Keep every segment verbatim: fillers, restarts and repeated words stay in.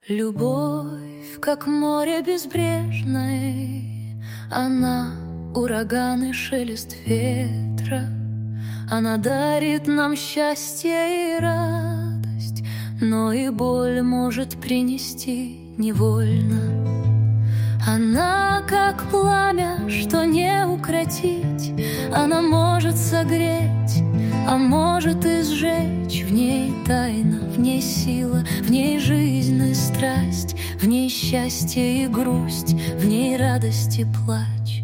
Любовь, как море безбрежное, она ураган и шелест ветра. Она дарит нам счастье и радость, но и боль может принести невольно. Она как пламя, что не укротить. Она может согреть, а может и сжечь. В ней тайна, в ней сила, в ней жизнь и страсть, в ней счастье и грусть, в ней радость и плач.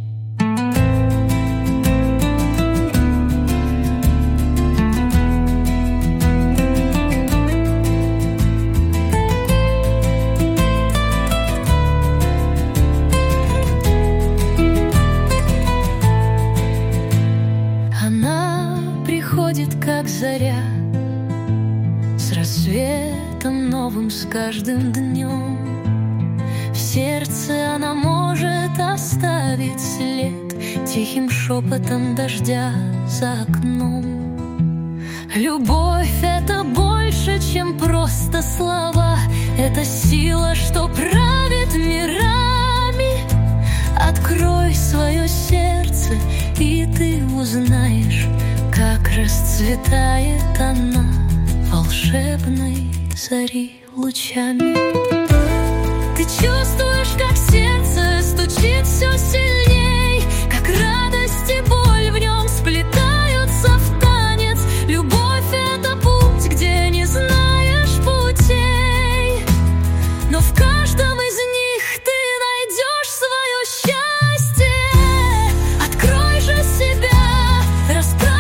Как заря, с рассветом новым с каждым днем. В сердце она может оставить след тихим шепотом дождя за окном. Любовь — это больше, чем просто слова. Это сила, что правит мирами. Открой свое сердце, и ты узнаешь, как расцветает она волшебной зари лучами. Ты чувствуешь, как сердце стучит все сильней, как радость и боль в нем сплетаются в танец. Любовь — это путь, где не знаешь путей, но в каждом из них ты найдешь свое счастье. Открой же себя, расправь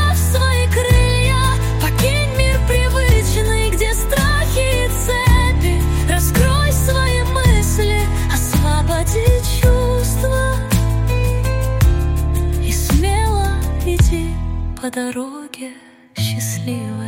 по дороге счастливой.